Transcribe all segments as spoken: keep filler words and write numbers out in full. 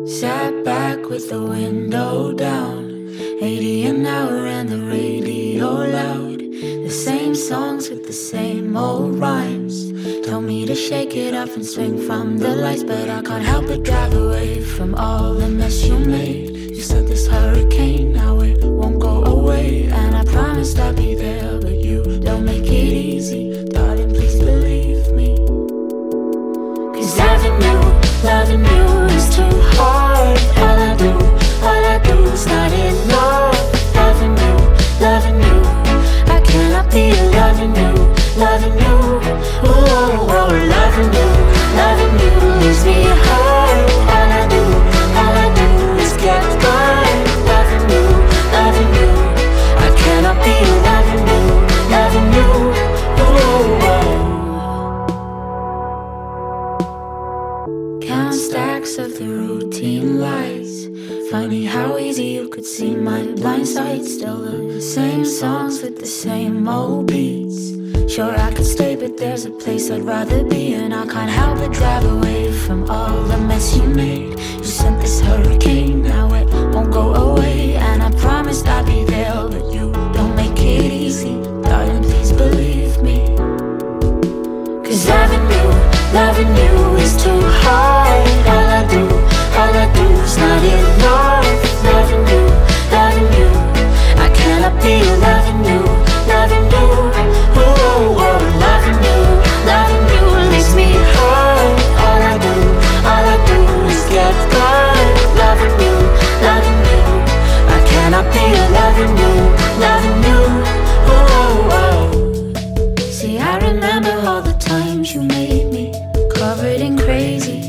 Sat back with the window down, eighty an hour and the radio loud. The same songs with the same old rhymes. Told me to shake it off and swing from the lights, but I can't help but drive away from all the mess you made. You said this hurricane, now it won't go away, and I promised I'd be there, but you don't make it easy. Darling, please believe me. Cause loving you, loving you is too hard. All I do, all I do is not enough. Loving you, loving you, I cannot be loving you, loving you. Oh, oh, oh, loving you, loving you leaves me hurt. All I do, all I do is get burned. Loving you, loving you, I cannot be loving you, loving you. Oh, oh. Count stacks of the routine lies. Funny how easy you could see my blind side. Still the same songs with the same old beats. Sure I could stay, but there's a place I'd rather be, and I can't help but drive away from all the mess you made. You sent this hurricane, now it won't go away, and I promised I'd be there, but you don't make it easy. Darling, please believe me. Cause loving you, loving you is too hard. All I do, all I do is not enough. Loving you, loving you, I cannot be loving you, loving you. Oh, oh, oh, loving you, loving you leaves me hurt. All I do, all I do is get burned. Loving you, loving you, I cannot be loving you, loving you. Oh, oh, oh. See, I remember all the times you made me covered in crazy.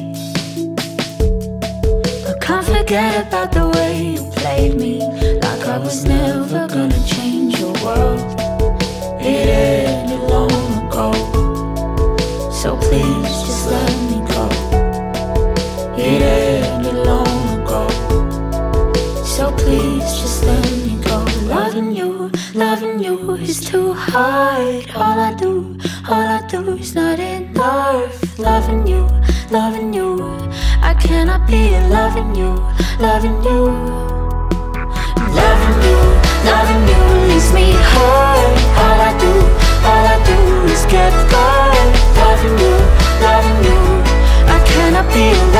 I can't forget about the way you played me, like I was never gonna change your world. It ended long ago, so please just let me go. It ended long ago, so please just let me go. Loving you, loving you is too hard. All I do, all I do is not enough. Loving you, loving you, I cannot be loving you, loving you. Loving you, loving you leaves me hurt. All I do, all I do is get burned. Loving you, loving you, I cannot be